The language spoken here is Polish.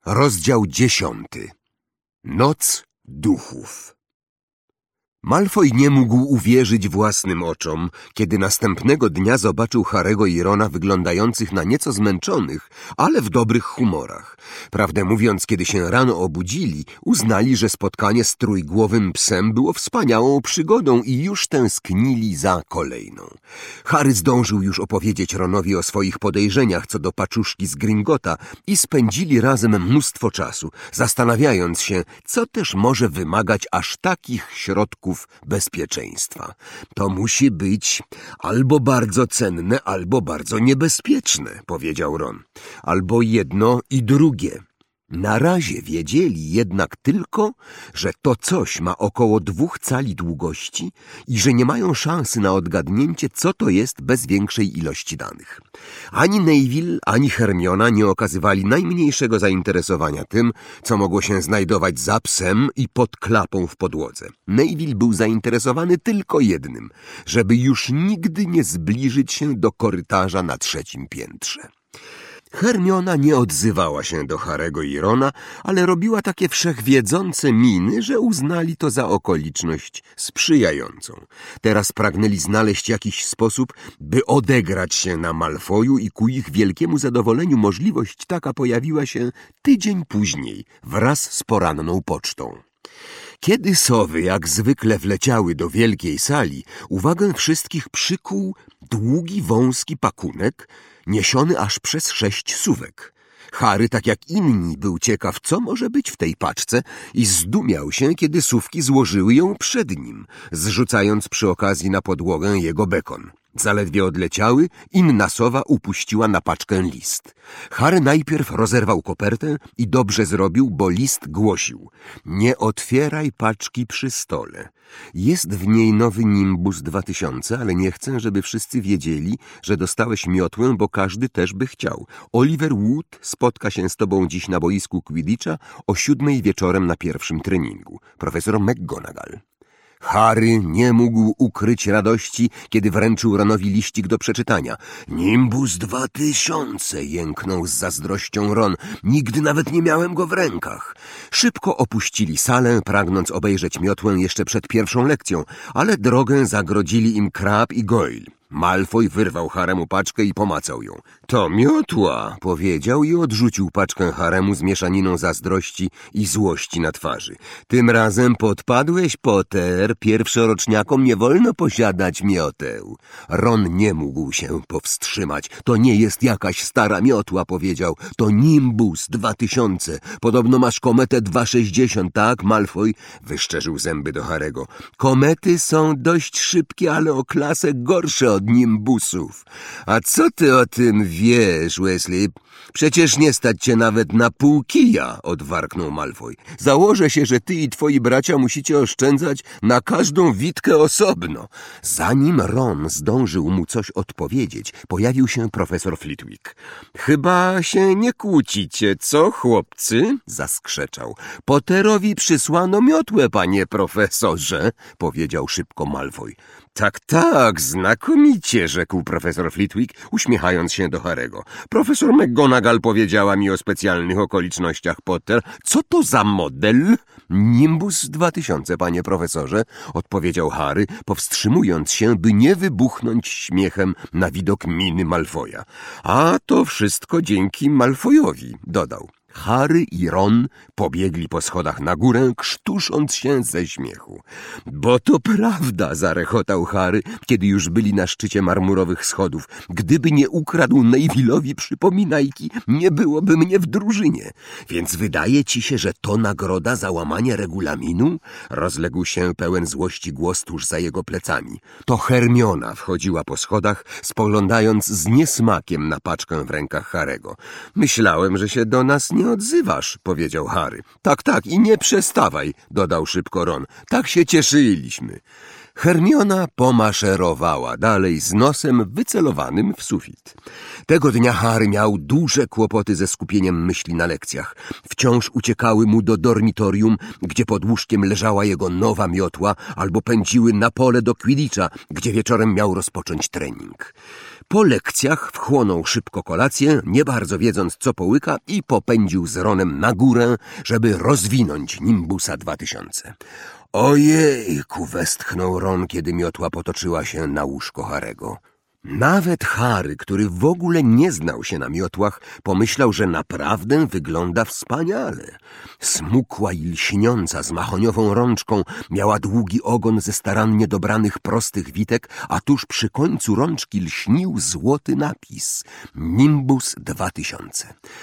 Rozdział 10. Noc duchów. Malfoy nie mógł uwierzyć własnym oczom, kiedy następnego dnia zobaczył Harry'ego i Rona wyglądających na nieco zmęczonych, ale w dobrych humorach. Prawdę mówiąc, kiedy się rano obudzili, uznali, że spotkanie z trójgłowym psem było wspaniałą przygodą i już tęsknili za kolejną. Harry zdążył już opowiedzieć Ronowi o swoich podejrzeniach co do paczuszki z Gringotta i spędzili razem mnóstwo czasu, zastanawiając się, co też może wymagać aż takich środków bezpieczeństwa. To musi być albo bardzo cenne, albo bardzo niebezpieczne, powiedział Ron. Albo jedno i drugie. Na razie wiedzieli jednak tylko, że to coś ma około 2 cali długości i że nie mają szansy na odgadnięcie, co to jest bez większej ilości danych. Ani Neville, ani Hermiona nie okazywali najmniejszego zainteresowania tym, co mogło się znajdować za psem i pod klapą w podłodze. Neville był zainteresowany tylko jednym, żeby już nigdy nie zbliżyć się do korytarza na 3. piętrze. Hermiona nie odzywała się do Harry'ego i Rona, ale robiła takie wszechwiedzące miny, że uznali to za okoliczność sprzyjającą. Teraz pragnęli znaleźć jakiś sposób, by odegrać się na Malfoyu i ku ich wielkiemu zadowoleniu możliwość taka pojawiła się tydzień później, wraz z poranną pocztą. Kiedy sowy jak zwykle wleciały do wielkiej sali, uwagę wszystkich przykuł długi, wąski pakunek, niesiony aż przez 6 suwek. Harry, tak jak inni, był ciekaw, co może być w tej paczce i zdumiał się, kiedy sówki złożyły ją przed nim, zrzucając przy okazji na podłogę jego bekon. Zaledwie odleciały, inna sowa upuściła na paczkę list. Harry najpierw rozerwał kopertę i dobrze zrobił, bo list głosił: nie otwieraj paczki przy stole. Jest w niej nowy Nimbus 2000, ale nie chcę, żeby wszyscy wiedzieli, że dostałeś miotłę, bo każdy też by chciał. Oliver Wood spotka się z tobą dziś na boisku Quidditcha o 7 wieczorem na pierwszym treningu. Profesor McGonagall. Harry nie mógł ukryć radości, kiedy wręczył Ronowi liścik do przeczytania. Nimbus 2000, jęknął z zazdrością Ron. Nigdy nawet nie miałem go w rękach. Szybko opuścili salę, pragnąc obejrzeć miotłę jeszcze przed pierwszą lekcją, ale drogę zagrodzili im Crabbe i Goyle. Malfoy wyrwał Haremu paczkę i pomacał ją. To miotła, powiedział i odrzucił paczkę Haremu z mieszaniną zazdrości i złości na twarzy. Tym razem podpadłeś, Potter. Pierwszoroczniakom nie wolno posiadać mioteł. Ron nie mógł się powstrzymać. To nie jest jakaś stara miotła, powiedział. To Nimbus 2000. Podobno masz kometę 260, tak, Malfoy? Wyszczerzył zęby do Harego. Komety są dość szybkie, ale o klasę gorsze od nimbusów. A co ty o tym wiesz, Weasley? Przecież nie stać cię nawet na pół kija, odwarknął Malfoy. Założę się, że ty i twoi bracia musicie oszczędzać na każdą witkę osobno. Zanim Ron zdążył mu coś odpowiedzieć, pojawił się profesor Flitwick. Chyba się nie kłócicie, co, chłopcy? Zaskrzeczał. Potterowi przysłano miotłę, panie profesorze, powiedział szybko Malfoy. Tak, znakomicie, rzekł profesor Flitwick, uśmiechając się do Harego. Profesor McGonagall powiedziała mi o specjalnych okolicznościach, Potter. Co to za model? Nimbus 2000, panie profesorze, odpowiedział Harry, powstrzymując się, by nie wybuchnąć śmiechem na widok miny Malfoya. A to wszystko dzięki Malfoyowi, dodał. Harry i Ron pobiegli po schodach na górę, krztusząc się ze śmiechu. Bo to prawda, zarechotał Harry, kiedy już byli na szczycie marmurowych schodów. Gdyby nie ukradł Neville'owi przypominajki, nie byłoby mnie w drużynie. Więc wydaje ci się, że to nagroda za łamanie regulaminu? Rozległ się pełen złości głos tuż za jego plecami. To Hermiona wchodziła po schodach, spoglądając z niesmakiem na paczkę w rękach Harego. Myślałem, że się do nas nie odzywasz, powiedział Harry. Tak, i nie przestawaj, dodał szybko Ron. Tak się cieszyliśmy. Hermiona pomaszerowała dalej z nosem wycelowanym w sufit. Tego dnia Harry miał duże kłopoty ze skupieniem myśli na lekcjach. Wciąż uciekały mu do dormitorium, gdzie pod łóżkiem leżała jego nowa miotła, albo pędziły na pole do Quidditcha, gdzie wieczorem miał rozpocząć trening. Po lekcjach wchłonął szybko kolację, nie bardzo wiedząc, co połyka, i popędził z Ronem na górę, żeby rozwinąć Nimbusa 2000. Ojejku, westchnął Ron, kiedy miotła potoczyła się na łóżko Harego. Nawet Harry, który w ogóle nie znał się na miotłach, pomyślał, że naprawdę wygląda wspaniale. Smukła i lśniąca z mahoniową rączką, miała długi ogon ze starannie dobranych prostych witek, a tuż przy końcu rączki lśnił złoty napis – Nimbus 2000.